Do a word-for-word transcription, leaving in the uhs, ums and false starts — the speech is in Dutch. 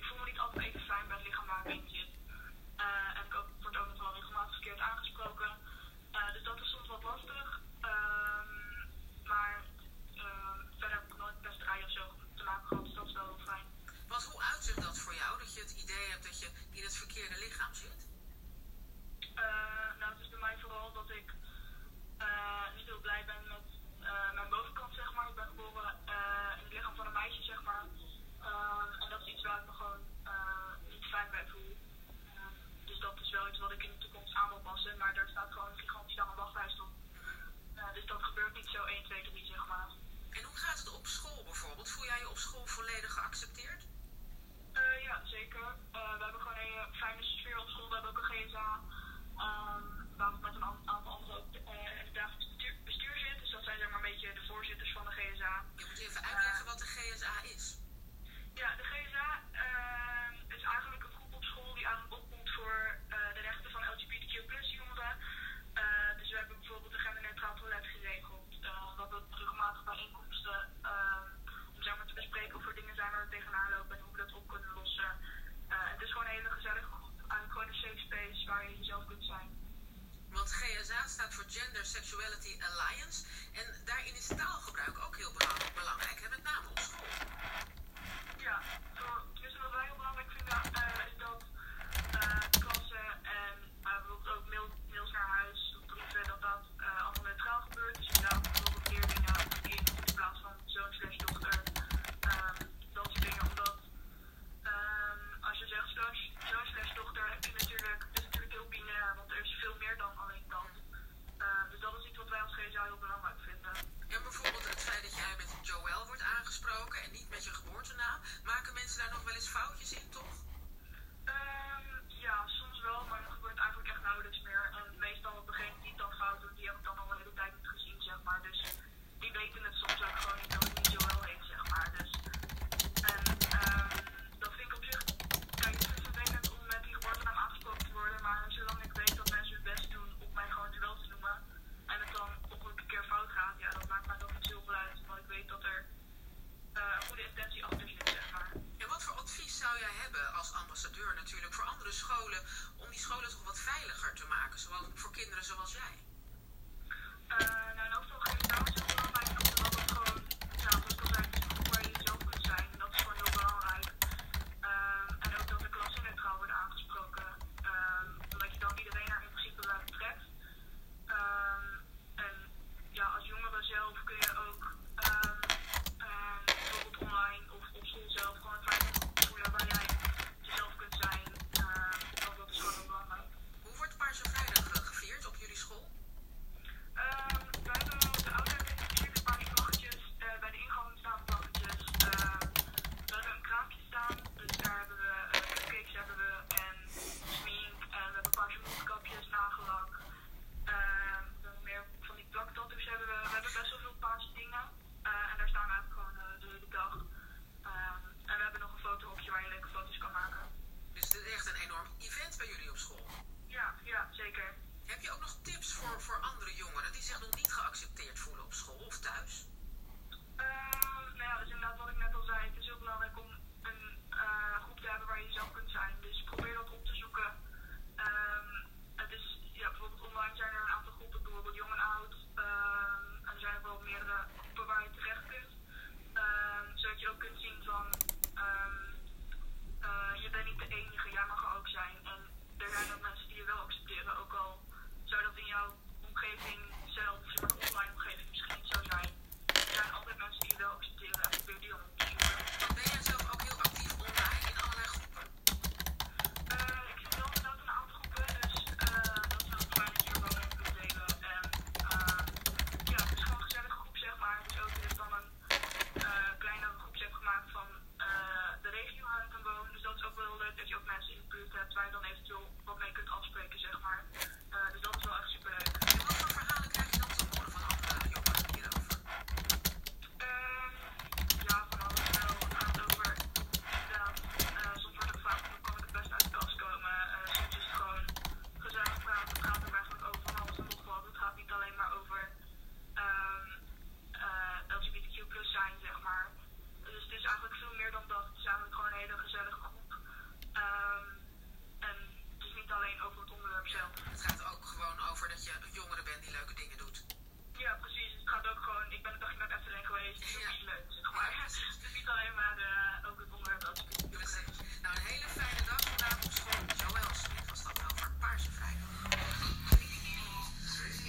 ik voel me niet altijd even fijn bij het lichaam waar ik in zit. Uh, en ik ook, word ook nog wel regelmatig verkeerd aangesproken. Uh, dus dat is soms wat lastig. Um, maar uh, verder heb ik nooit pesterij of zo te maken gehad, dus dat is wel heel fijn. Want hoe uitzicht dat voor jou, dat je het idee hebt dat je in het verkeerde lichaam zit? Uh, nou, het is bij mij vooral dat ik uh, niet heel blij ben met uh, mijn bovenkant, zeg maar. Ik ben geboren uh, in het lichaam van een meisje, zeg maar. Uh, en dat is iets waar ik me gewoon uh, niet fijn bij voel. Uh, dus dat is wel iets wat ik in de toekomst aan wil passen, maar daar staat gewoon een gigantisch lange wachtlijst op. Uh, dus dat gebeurt niet zo één, twee, drie, zeg maar. En hoe gaat het op school bijvoorbeeld? Voel jij je op school volledig geaccepteerd? Uh, ja, zeker. Uh, we hebben gewoon een hele fijne sfeer op school. We hebben ook een G S A. Um, waar ik met een aantal anderen ook uh, in het dagelijks bestuur, bestuur zit. Dus dat zijn zeg maar een beetje de voorzitters van de G S A. Je moet even uitleggen uh, wat de G S A is. Ja, de G S A uh, is eigenlijk een groep op school die eigenlijk opkomt voor uh, de rechten van L G B T Q plus jongeren. Uh, dus we hebben bijvoorbeeld een genderneutraal toilet geregeld. Uh, we hebben regelmatig bijeenkomsten uh, om zeg maar te bespreken of er dingen zijn waar we tegenaan lopen en hoe we dat op kunnen lossen. Uh, het is gewoon een hele gezellige groep. Eigenlijk gewoon een safe space waar je jezelf kunt zijn. Want G S A staat voor Gender Sexuality Alliance. En daarin is taalgebruik ook heel belangrijk, hè? Met name op school. Ja, voor, tenminste wat wij heel belangrijk vinden uh, is dat uh, klassen en uh, bijvoorbeeld ook mail, mails naar huis, brieven, dat dat uh, allemaal neutraal gebeurt. Dus inderdaad bijvoorbeeld leerlingen of kind in plaats van zoon slash dochter. Um, dat soort dingen, omdat um, als je zegt zoon slash dochter heb je natuurlijk, het is natuurlijk heel binair, want er is veel meer dan alleen dat. Uh, dus dat is iets wat wij als G S A heel belangrijk vinden. En bijvoorbeeld het feit dat jij met Joël wordt aangesproken en niet met je geboortenaam, maken mensen daar nog wel eens foutjes in, toch? Um, ja, soms wel, maar dat gebeurt eigenlijk echt nauwelijks meer. En meestal degene die het dan fout doen, die heb ik dan al een hele tijd niet gezien, zeg maar. Dus die weten het soms ook gewoon niet dat het niet Joël heet, zeg maar. Dus, en um, dat vind ik op zich, kijk, het is vervelend om met die geboortenaam aangesproken te worden, maar zolang ik weet dat mensen hun best doen om mij gewoon Joël te noemen en het dan ongelukkig een keer fout gaat, ja, dat maakt mij toch niet zoveel uit, want ik weet dat er uh, een goede intentie achter zit, zeg maar. En wat voor advies zou jij hebben als ambassadeur natuurlijk voor andere scholen, om die scholen toch wat veiliger te maken, zoals voor kinderen zoals jij?